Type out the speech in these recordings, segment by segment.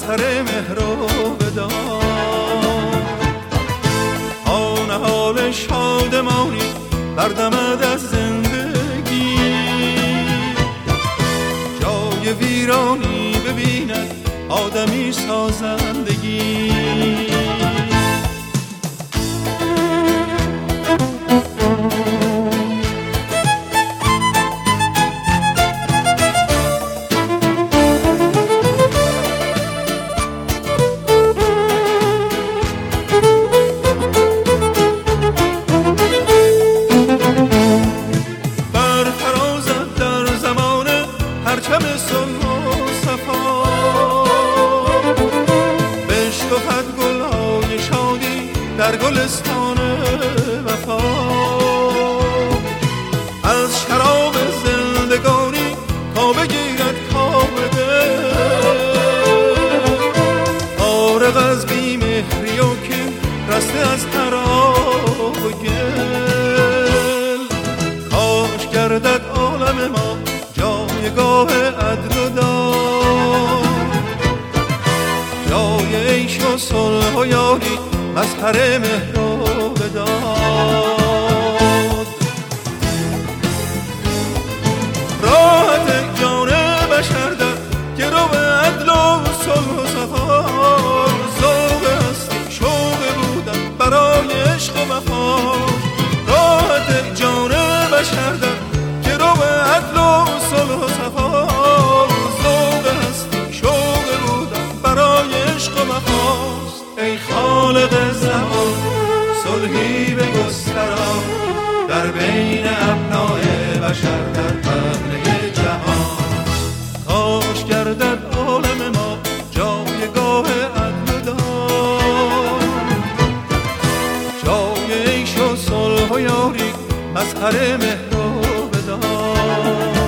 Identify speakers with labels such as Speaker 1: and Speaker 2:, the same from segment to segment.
Speaker 1: مظهر مهر و وداد. آن حال شادمانی بردمد از زندگی، جای ویرانی ببیند آدمی سازندگی. پرچم صلح و صفا بشکفد گل‌های شادی در گلستان وفا. از شراب زندگانی تا بگیرد کام دل، فارغ از بی‌مهری و کین رسته از خراب و گل. کاش گردد عالم ما جایگاه عدل و داد، جای عیش و صلح و یاری مظهر مهر و وداد. راحت جان بشر در گرو عدل و صلح و صفا، ذوق هستی شوق بودن برای عشق و وفا. راحت جان بشر در گرو عدل و صلح و صفا، ذوق هستی شوق بودن برای عشق و وفاست. ای خالق زمان صلحی بگسترا در بین ابناء بشر در پهنه جهان. کاش گردد عالم ما جایگاه عدل و داد، جای عیش و صلح و یاری مظهر مهر و وداد.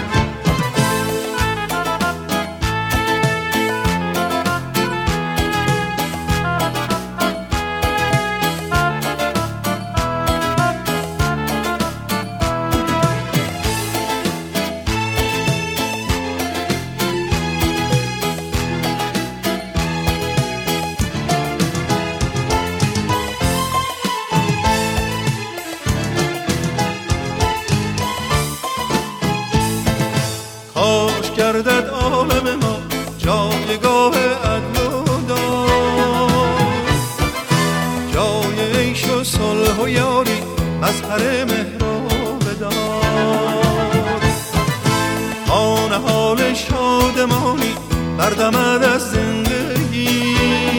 Speaker 1: کاش گردد عالم ما جایگاه عدل و داد، جای عیش و صلح و یاری مظهر مهر و وداد. آن حال شادمانی بردمد از زندگی،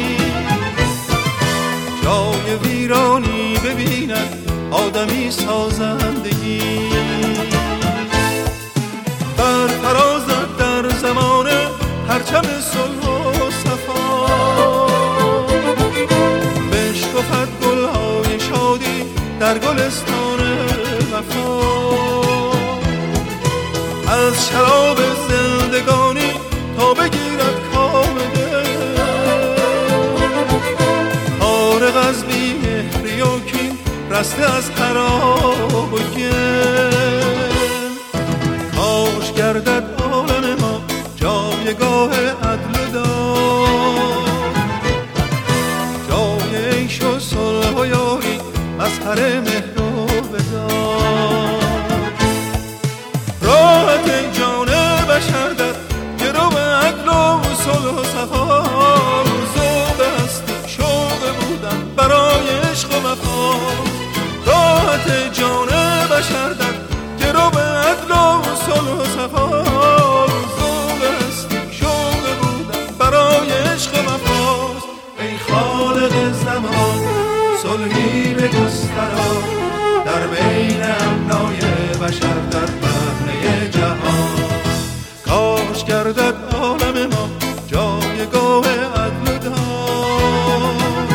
Speaker 1: جای ویرانی ببیند آدمی سازندگی. برفرازد در زمان پرچم صلح و صفا، بشکفد گل‌های شادی در گلستان وفا. از شراب زندگانی تا بگیرد کام دل، فارغ از بی‌مهری و کین رسته از خراب و گل. کاش گردد عالم ما جایگاه عدل و داد، جای عیش و صلح و یاری مظهر مهر و وداد. راحت جان بشر در گرو عدل و صلح و صفا، ذوق هستی شوق بودن برای عشق و وفا. راحت جان بشر در گرو عدل و صلح و صفا، ذوق هستی شوق بودن برای عشق و وفاست. ای خالق زمان صلحی بگسترا در بین ابنای بشر در پهنه جهان. کاش گردد عالم ما جایگاه عدل و داد،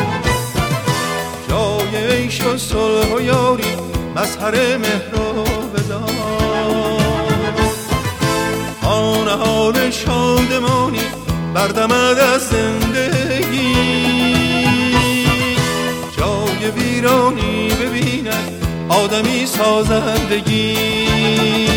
Speaker 1: جای عیش و صلح و یاری مظهر مهر و وداد. آن حال شادمانی بردمد از زندگی، جای ویرانی ببیند آدمی سازندگی.